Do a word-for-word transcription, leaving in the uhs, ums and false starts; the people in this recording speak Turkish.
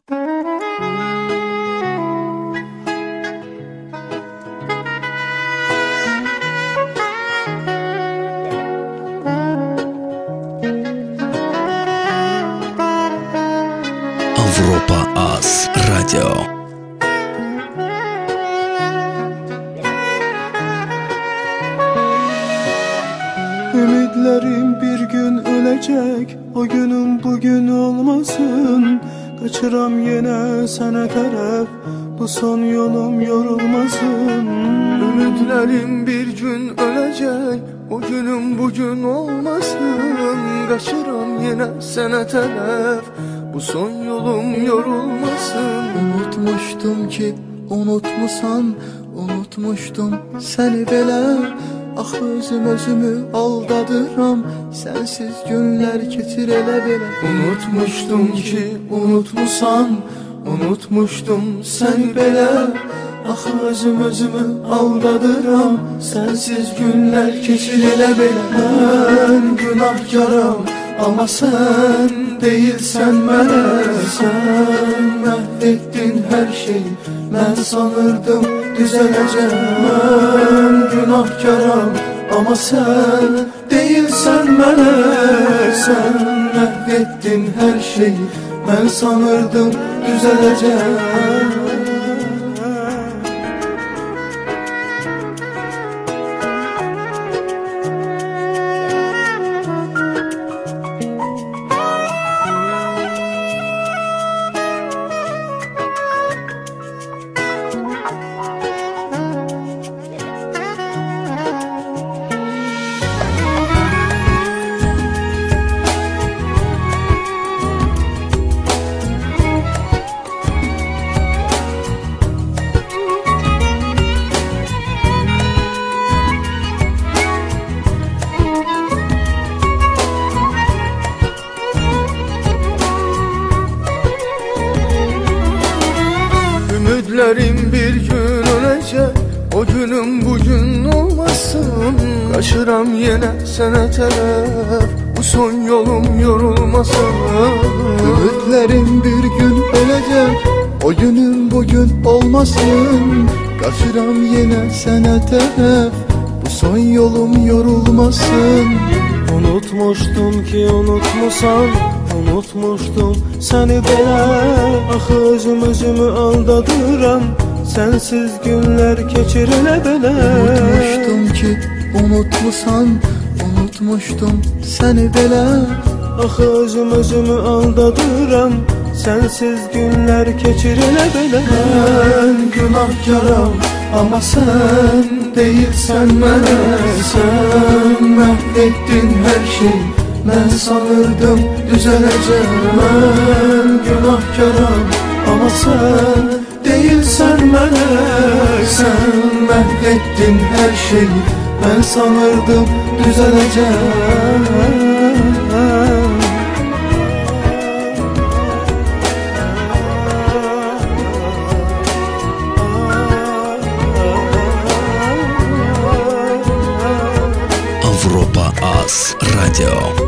Avropa Az Radyo. Ümitlerim bir gün ölecek, o günün bugün olmasın. Kaçıram yine sana taraf, bu son yolum yorulmasın. Ümitlerim bir gün ölecek, o günün bugün olmasın. Kaçıram yine sana taraf, bu son yolum yorulmasın. Unutmuştum ki unutmusan, unutmuştum seni belə. Ah özüm özümü aldadıram, sensiz günler keçir elə belə. Unutmuştum ki unutmusan, unutmuştum seni belə. Ah özüm özümü aldadıram, sensiz günler keçir elə belə. Ben günahkaram ama sen değilsen mənə. Sen mahvettin her şeyi, ben sanırdım düzeleceğim. Ben günahkaram ama sen değilsen mənə. Sen mahvettin her şeyi, ben sanırdım düzeleceğim. Ümitlerim bir gün ölecek, o günün bugün olmasın. Kaçıram yine sana taraf, bu son yolum yorulmasın. Ümitlerim bir gün ölecek, o günün bugün olmasın. Kaçıram yine sana taraf, bu son yolum yorulmasın. Unutmuştum ki unutmusan, unutmuştum seni belə. Ah özüm özümü aldadıram, sensiz günler keçir elə belə. Unutmuştum ki unutmusan, unutmuştum seni belə. Ah özüm özümü aldadıram, sensiz günler keçir elə belə. Ben günahkaram ama sen değilsen mənə. Sen mahvettin her şeyi, ben sanırdım düzeleceğim. Ben günahkaram ama sen değilsen mənə. Sen mahvettin her şeyi, ben sanırdım düzeleceğim. Avropa Az Radyo.